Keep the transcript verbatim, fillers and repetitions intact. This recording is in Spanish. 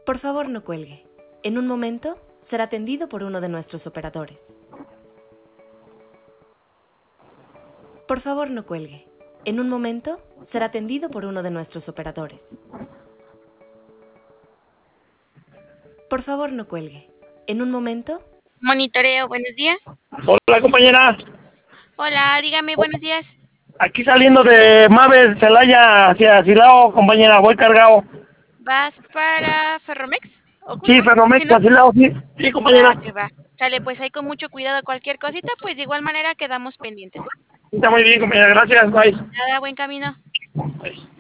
Por favor, no cuelgue. En un momento será atendido por uno de nuestros operadores. Por favor, no cuelgue. En un momento será atendido por uno de nuestros operadores. Por favor, no cuelgue. En un momento... Monitoreo, buenos días. Hola, compañera. Hola, dígame, buenos días. Aquí saliendo de Mave, Celaya, hacia Silao, compañera, voy cargado. ¿Vas para Ferromex? ¿O cómo? Sí, ¿Sí, Ferromex, no? Silao, sí. Sí, Va, compañera. que va. Sale, pues ahí con mucho cuidado cualquier cosita, pues de igual manera quedamos pendientes, ¿va? Está muy bien, compañera. Gracias, bye. Nada, buen camino. Bye.